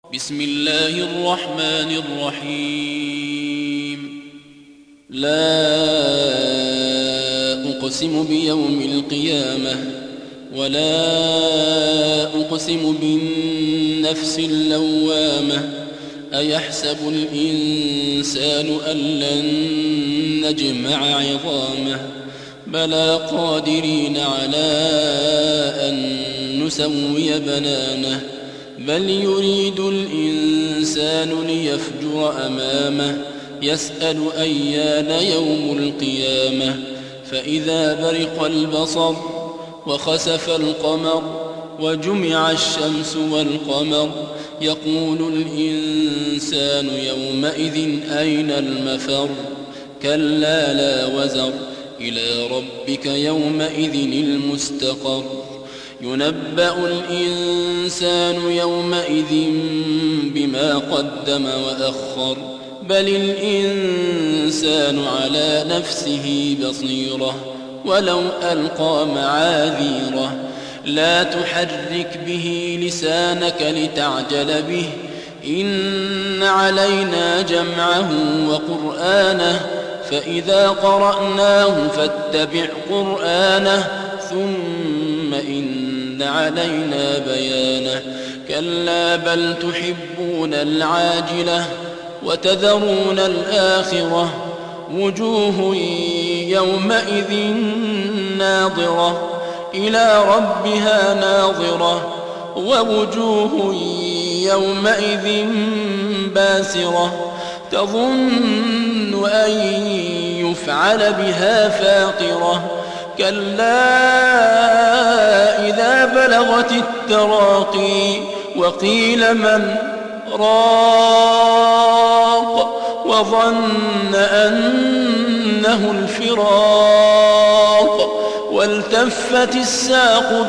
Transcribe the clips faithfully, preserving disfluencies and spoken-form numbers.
بسم الله الرحمن الرحيم. لا أقسم بيوم القيامة ولا أقسم بالنفس اللوامة أيحسب الإنسان أن لن نجمع عظامه بلى قادرين على أن نسوي بنانه بل يريد الإنسان ليفجر أمامه يسأل أيان يوم القيامة فإذا برق البصر وخسف القمر وجمع الشمس والقمر يقول الإنسان يومئذ أين المفر كلا لا وزر إلى ربك يومئذ المستقر ينبأ الإنسان يومئذ بما قدم وأخر بل الإنسان على نفسه بصيرة ولو ألقى معاذيره لا تحرك به لسانك لتعجل به إن علينا جمعه وقرآنه فإذا قرأناه فاتبع قرآنه ثم إن علينا بيانه كلا بل تحبون العاجلة وتذرون الآخرة وجوه يومئذ ناظرة إلى ربها ناظرة ووجوه يومئذ باسرة تظن أن يفعل بها فاقرة كلا إذا بلغت التراقي وقيل من راق وظن أنه الفراق والتفت الساق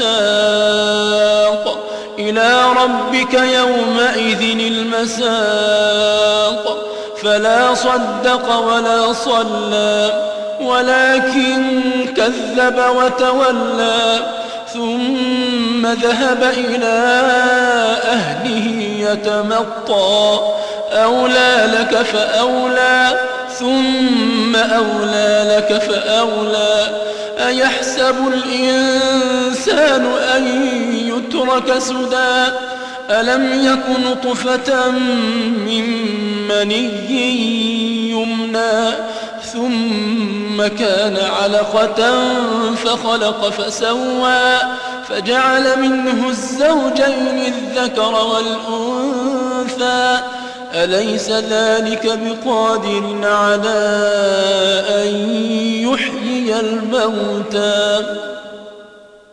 بالساق إلى ربك يومئذ المساق فلا صدق ولا صلى ولكن كذب وتولى ثم ذهب إلى أهله يتمطى أولى لك فأولى ثم أولى لك فأولى أيحسب الإنسان أن يترك سدى ألم يك نطفة من مني يمنى ثم كان علقة فخلق فسوى فجعل منه الزوجين الذكر والأنثى أليس ذلك بقادر على أن يحيي الموتى